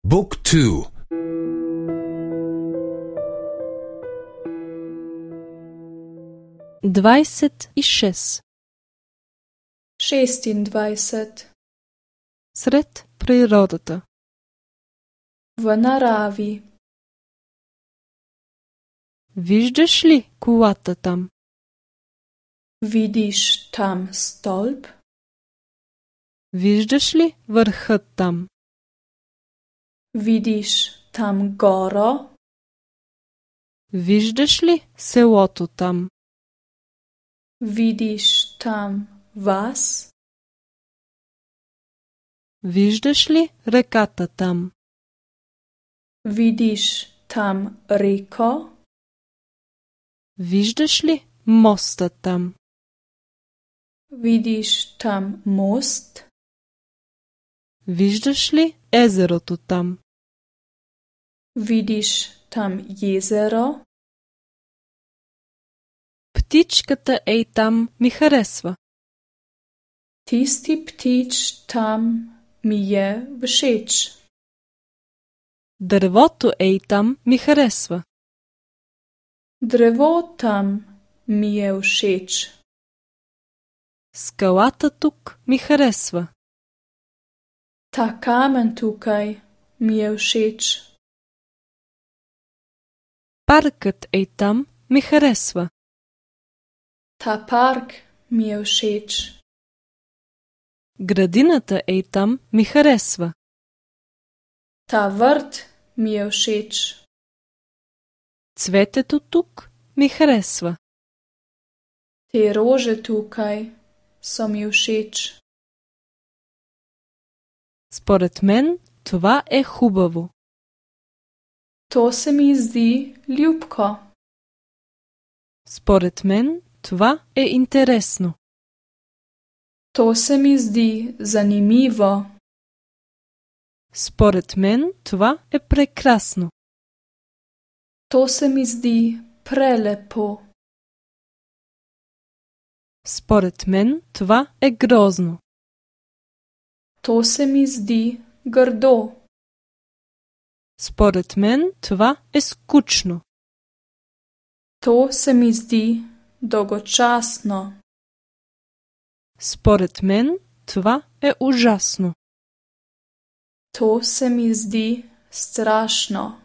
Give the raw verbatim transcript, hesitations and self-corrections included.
บุ๊กทู двадесет и шест. шестindvajset. Сред природата. В naravi. Виждаш ли колата там? Vidiš tam stolp? Виждаш ли върхът там? Vidiš tam goro? Виждаш ли селото там? Vidiš tam vas? Виждаш ли реката там? Vidiš tam reko? Виждаш ли моста там? Vidiš tam most? Виждаш ли езерото там? Vidiš tam jezero? Птичката ей там ми харесва. Tisti ptič tam mi je všeč. Дървото ей там ми харесва. Drevo tam mi je všeč. Скалата тук ми харесва. Ta kamen tukaj mi je všeč. Паркът ей там ми харесва. Ta park mi je všeč. Градината ей там ми харесва. Ta vrt mi je všeč. Цветето тук ми харесва. Te rože tukaj so mi všeč. Според мен това е хубаво. To se mi zdi ljubko. Според мен това е интересно. To se mi zdi zanimivo. Според мен това е прекрасно. To se mi zdi prelepo. Според мен това е грозно. To se mi zdi grdo. Според мен това е скучно. To se mi zdi dolgočasno. Според мен това е ужасно. To se mi zdi strašno.